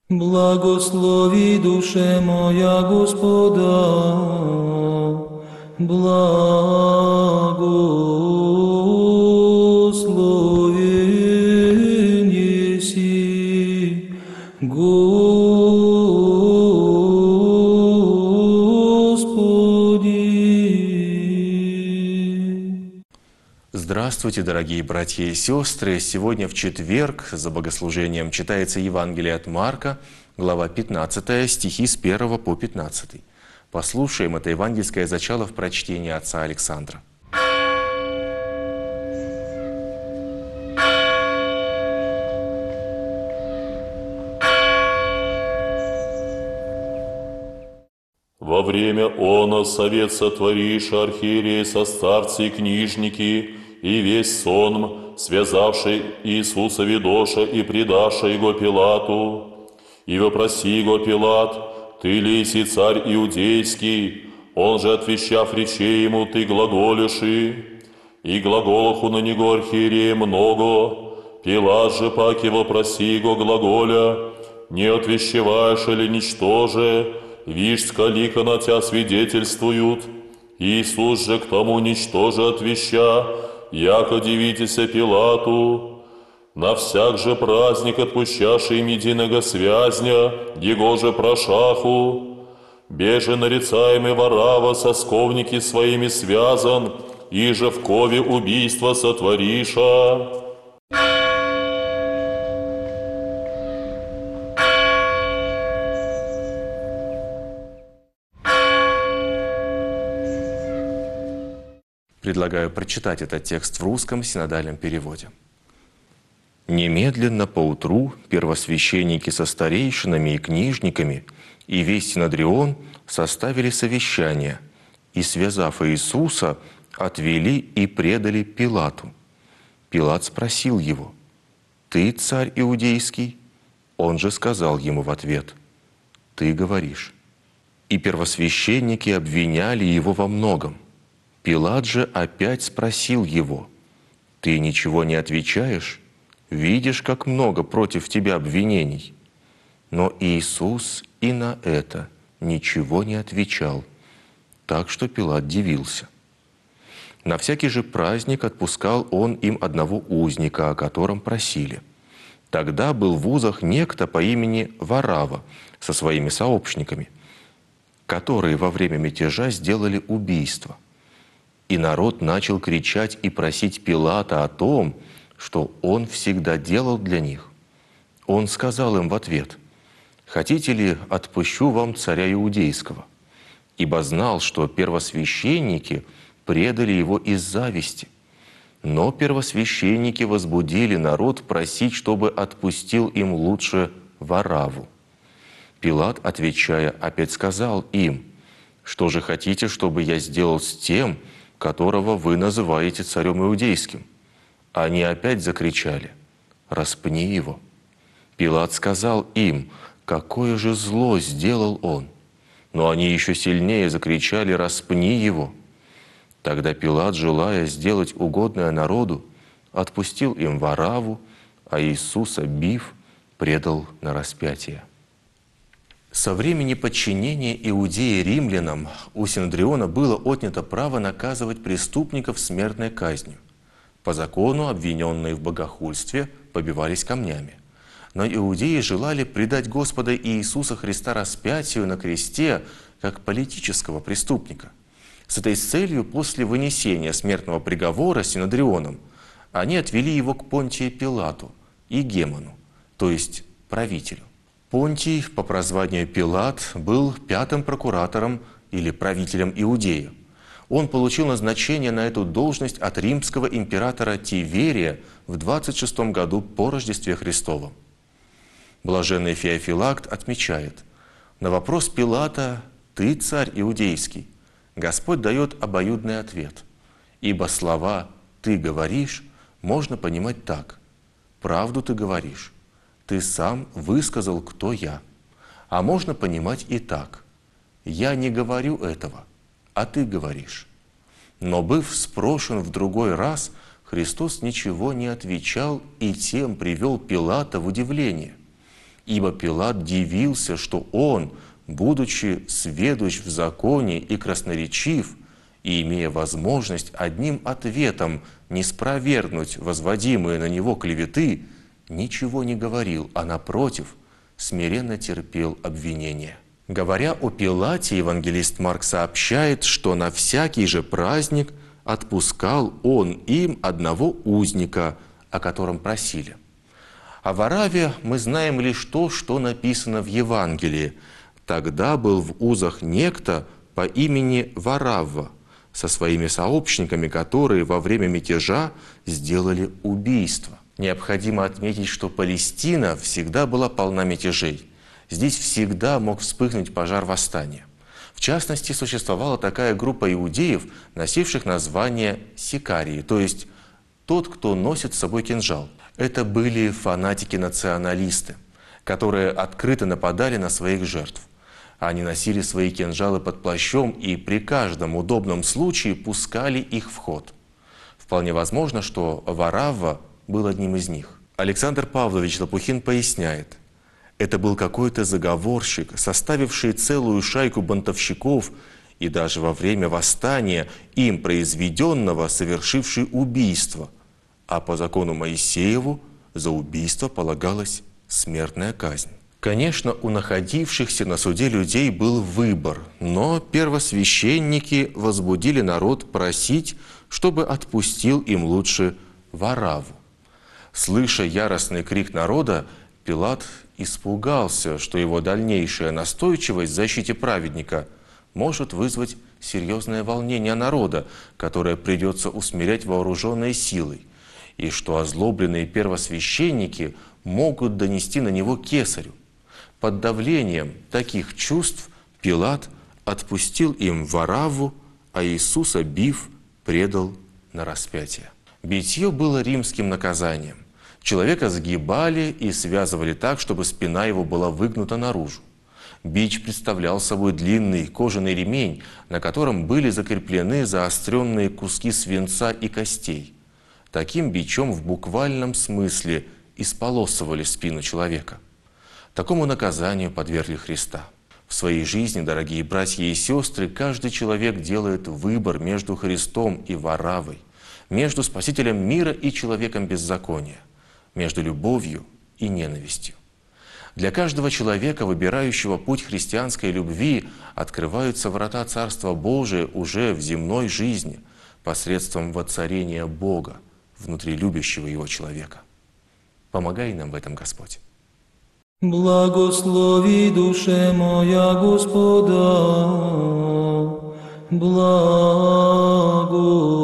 Благослови душе моя Господа, благословен еси Господи. Здравствуйте, дорогие братья и сестры! Сегодня в четверг за богослужением читается Евангелие от Марка, глава 15, стихи с 1 по 15. Послушаем это евангельское зачало в прочтении отца Александра. Во время оно совет сотворишь архиереи со старцы и книжники, и весь сонм, связавший Иисуса ведоша и предаша его Пилату. И вопроси его Пилат, ты ли си царь иудейский? Он же, отвещав речей ему, ты глаголиши. И глаголоху на него архиерея много. Пилат же паки вопроси его глаголя, не отвещеваешь ли ничтоже? Вишь, скалика на тебя свидетельствуют. Иисус же к тому ничтоже отвеща, яко дивитеся Пилату. На всяк же праздник отпущаши им единого связня, его же прошаху. Беже нарицаемый Варава сосковники своими связан, и же в кове убийства сотвориша. Предлагаю прочитать этот текст в русском синодальном переводе. «Немедленно поутру первосвященники со старейшинами и книжниками и весь Синодрион составили совещание и, связав Иисуса, отвели и предали Пилату. Пилат спросил его: «Ты царь иудейский?» Он же сказал ему в ответ: «Ты говоришь». И первосвященники обвиняли его во многом. Пилат же опять спросил его: «Ты ничего не отвечаешь? Видишь, как много против тебя обвинений». Но Иисус и на это ничего не отвечал, так что Пилат дивился. На всякий же праздник отпускал он им одного узника, о котором просили. Тогда был в узах некто по имени Варава со своими сообщниками, которые во время мятежа сделали убийство. И народ начал кричать и просить Пилата о том, что он всегда делал для них. Он сказал им в ответ: «Хотите ли, отпущу вам царя иудейского?» Ибо знал, что первосвященники предали его из зависти. Но первосвященники возбудили народ просить, чтобы отпустил им лучше Вараву. Пилат, отвечая, опять сказал им: «Что же хотите, чтобы я сделал с тем, которого вы называете царем иудейским?» Они опять закричали: «Распни его!» Пилат сказал им: «Какое же зло сделал он?» Но они еще сильнее закричали: «Распни его!» Тогда Пилат, желая сделать угодное народу, отпустил им Вараву, а Иисуса, бив, предал на распятие. Со времени подчинения Иудеи римлянам у Синодриона было отнято право наказывать преступников смертной казнью. По закону обвиненные в богохульстве побивались камнями. Но иудеи желали предать Господа Иисуса Христа распятию на кресте как политического преступника. С этой целью после вынесения смертного приговора Синодрионом они отвели его к Понтию Пилату и Гемону, то есть правителю. Понтий, по прозванию Пилат, был пятым прокуратором или правителем Иудеи. Он получил назначение на эту должность от римского императора Тиверия в 26 году по Рождестве Христовом. Блаженный Феофилакт отмечает: на вопрос Пилата «Ты царь иудейский?» Господь дает обоюдный ответ, ибо слова «ты говоришь» можно понимать так: правду ты говоришь, ты сам высказал, кто я. А можно понимать и так: я не говорю этого, а ты говоришь. Но, быв спрошен в другой раз, Христос ничего не отвечал и тем привел Пилата в удивление. ибо Пилат дивился, что он, будучи сведущ в законе и красноречив, и имея возможность одним ответом не спровергнуть возводимые на него клеветы, ничего не говорил, а напротив, смиренно терпел обвинения. Говоря о Пилате, евангелист Марк сообщает, что на всякий же праздник отпускал он им одного узника, о котором просили. О Варавве мы знаем лишь то, что написано в Евангелии. Тогда был в узах некто по имени Варавва со своими сообщниками, которые во время мятежа сделали убийство. Необходимо отметить, что Палестина всегда была полна мятежей. Здесь всегда мог вспыхнуть пожар восстания. В частности, существовала такая группа иудеев, носивших название сикарии, то есть тот, кто носит с собой кинжал. Это были фанатики-националисты, которые открыто нападали на своих жертв. Они носили свои кинжалы под плащом и при каждом удобном случае пускали их в ход. Вполне возможно, что Варавва был одним из них. Александр Павлович Лопухин поясняет, это был какой-то заговорщик, составивший целую шайку бунтовщиков и даже во время восстания, им произведенного, совершивший убийство. А по закону Моисееву за убийство полагалась смертная казнь. Конечно, у находившихся на суде людей был выбор, но первосвященники возбудили народ просить, чтобы отпустил им лучше Варавву. Слыша яростный крик народа, Пилат испугался, что его дальнейшая настойчивость в защите праведника может вызвать серьезное волнение народа, которое придется усмирять вооруженной силой, и что озлобленные первосвященники могут донести на него кесарю. Под давлением таких чувств Пилат отпустил им Варавву, а Иисуса, бив, предал на распятие. Битье было римским наказанием. Человека сгибали и связывали так, чтобы спина его была выгнута наружу. Бич представлял собой длинный кожаный ремень, на котором были закреплены заостренные куски свинца и костей. Таким бичом в буквальном смысле исполосовали спину человека. Такому наказанию подвергли Христа. В своей жизни, дорогие братья и сестры, каждый человек делает выбор между Христом и Вараввой, между Спасителем мира и человеком беззакония, между любовью и ненавистью. Для каждого человека, выбирающего путь христианской любви, открываются врата Царства Божия уже в земной жизни посредством воцарения Бога внутри любящего Его человека. Помогай нам в этом, Господь. Благослови душе моя Господа, благо.